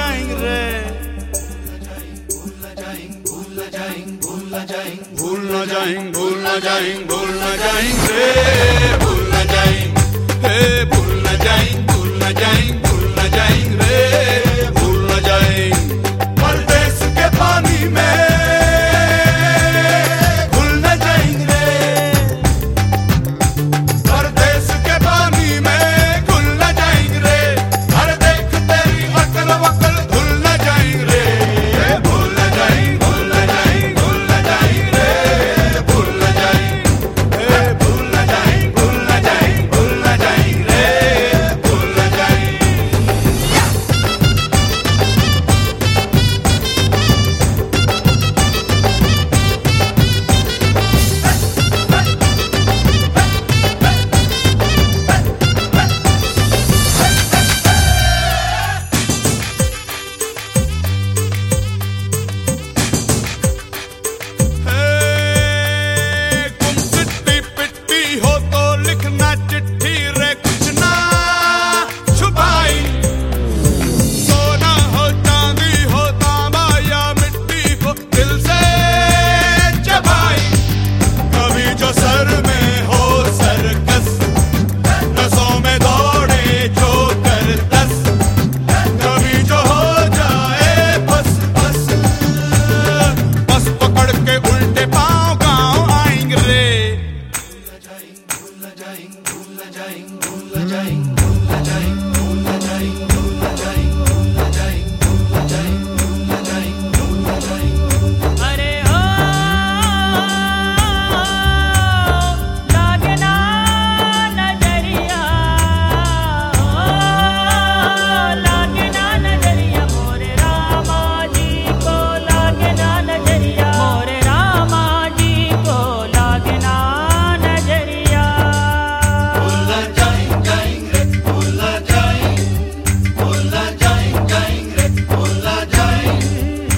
जाएंगे रे। भूल न जाएंगे, भूल न जाएंगे, भूल न जाएंगे, भूल न जाएंगे, भूल न जाएंगे, भूल न जाएंगे रे। भूल न जाएंगे, हे भूल न जाएंगे, भूल न जाएंगे, भूल न जाएंगे रे। भूल न जाएंगे परदेस के पानी में भूल न जाएंगे रे। परदेस के पानी में घुल न जाएंगे रे। हर देख तेरी अकल वकल धुल न जाएंगे रे। भूल न जाएंगे, भूल न जाएंगे, भूल न जाएंगे रे। भूल न जाएंगे, हे भूल न जाएंगे, भूल न जाएंगे, भूल न जाएंगे रे। भूल न जाएंगे। हो तो लिखना चिट्ठी रे, कुछ ना छुपाई। सोना हो चांदी हो तांबा या मिट्टी को दिल से चबाई। कभी जो सर में हो सर्कस, नसों में दौड़े जो कर दस। कभी जो हो जाए बस बस, बस पकड़ के उल्टे पांव गाँव आएंगे रे। भूल न जाएंगे, भूल न जाएंगे, भूल न जाएंगे, भूल न जाएंगे, भूल न जाएंगे, भूल न जाएंगे, भूल न जाएंगे, भूल न जाएंगे, भूल न जाएंगे, भूल न जाएंगे। अरे हो लागना नजरिया, लागना नजरिया मोरे रामा जी को, लागना नजरिया मोरे रामा जी को, लागना नजरिया। भूल न जाएंगे, जाएंगे रे, भूल न जाएंगे, भूल न जाएंगे, जाएंगे रे, भूल न जाएंगे।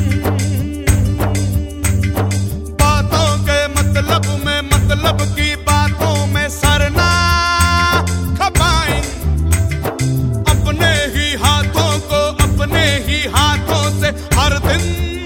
बातों के मतलब में, मतलब की बातों में सरना खपाएं। अपने ही हाथों को अपने ही हाथों से हर दिन